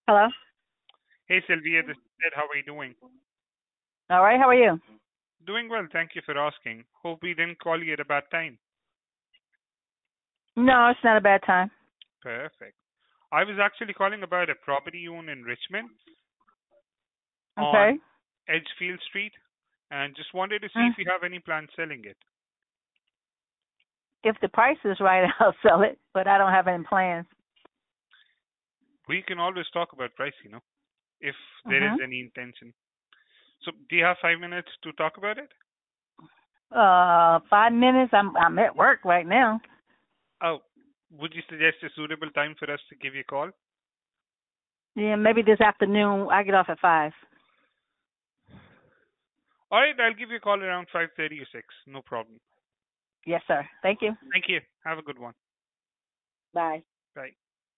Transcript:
Hello. Hey Sylvia, this is Ed. How are you doing? All right. How are you? Doing well, thank you for asking. Hope we didn't call you at a bad time. No, it's not a bad time. Perfect. I was actually calling about a property you own in Richmond on Okay. Edgefield Street and just wanted to see Mm. if you have any plans selling it. If the price is right, I'll sell it, but I don't have any plans. We can always talk about price, if there is Mhm. any intention. So, do you have 5 minutes to talk about it? 5 minutes. I'm at work right now. Oh, would you suggest a suitable time for us to give you a call? Yeah, maybe this afternoon. I get off at 5. All right, I'll give you a call around 5:30 or 6. No problem. Yes, sir. Thank you. Thank you. Have a good one. Bye. Bye.